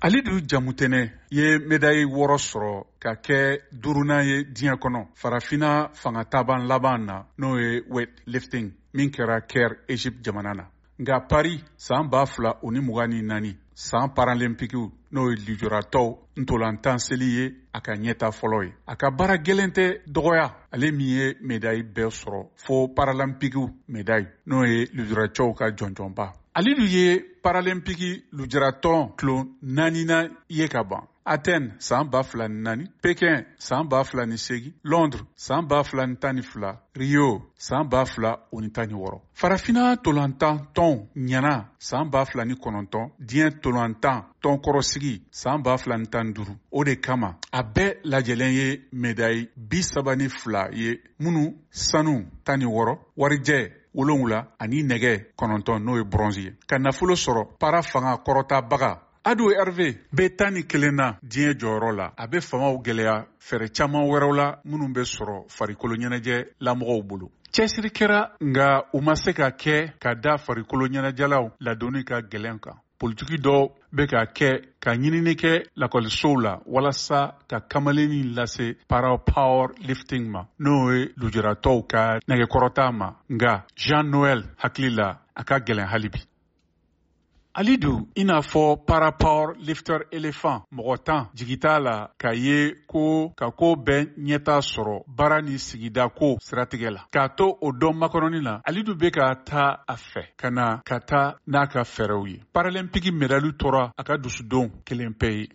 Alidu Jamutene ye médaille wɔɔrɔ sɔrɔ ka kɛ duurunan ye diɲɛ kɔnɔ farafina fangataban laban na n'o ye weightlifting min kɛra Caire Egypte jamana na. Nka Paris san 2024 san paralympique n'o ye lujuratɔw ntolantan seli ye a ka ɲɛta fɔlɔ ye. A ka baara gɛlɛn tɛ dɔgɔya ale min ye médaille bɛɛ sɔrɔ fo paralympique médaille n'o ye lujuratɔw ka jɔnjɔnba. Alidu ye paralympique lujuratɔn kilo 4nan ye ka ban. Athènes san 2004, Pékin san 2008, Londres san 2012, Rio san 2016. Farafina tolantan tɔn ɲana san 2009, diɲɛ tolantan tɔnkɔrɔsigi san 2015. O de kama a bɛɛ lajɛlen ye médaille 32 ye minnu sanu 16, warijɛ 7 ani nɛgɛ 9 n'o ye bronze ye. Ka nafolo sɔrɔ para fanga kɔrɔtabaga Ado Hervé bɛ 11 na diɲɛ jɔyɔrɔ la. A bɛ famaw gɛlɛya fɛrɛ caman wɛrɛw la minnu bɛ sɔrɔ farikolo ɲɛnajɛ lamɔgɔw bolo. Cɛsiri kɛra nka u ma se ka kɛ ka da farikolo ɲɛnajɛlaw ladonni ka gɛlɛn kan. Politiki dɔw bɛ ka kɛ ka ɲinini kɛ lakɔlisow la walasa ka kamalenni lase para power lifting ma n'o ye lujuratɔw ka nɛgɛkɔrɔta ma. Nka Jean Noël hakili la a ka gɛlɛn hali bi. Alidu i n'a fɔ para power lifter éléphant mɔgɔ 10 jigita la ka ye ko bɛɛ ɲɛta sɔrɔ baara ni sigida ko siratigɛ la. K'a to o dɔn makɔrɔni la, Alidu bɛ ka taa a fɛ ka taa n'a ka fɛɛrɛw ye. Paralympique médaille tora a ka dusudon kelen pe ye.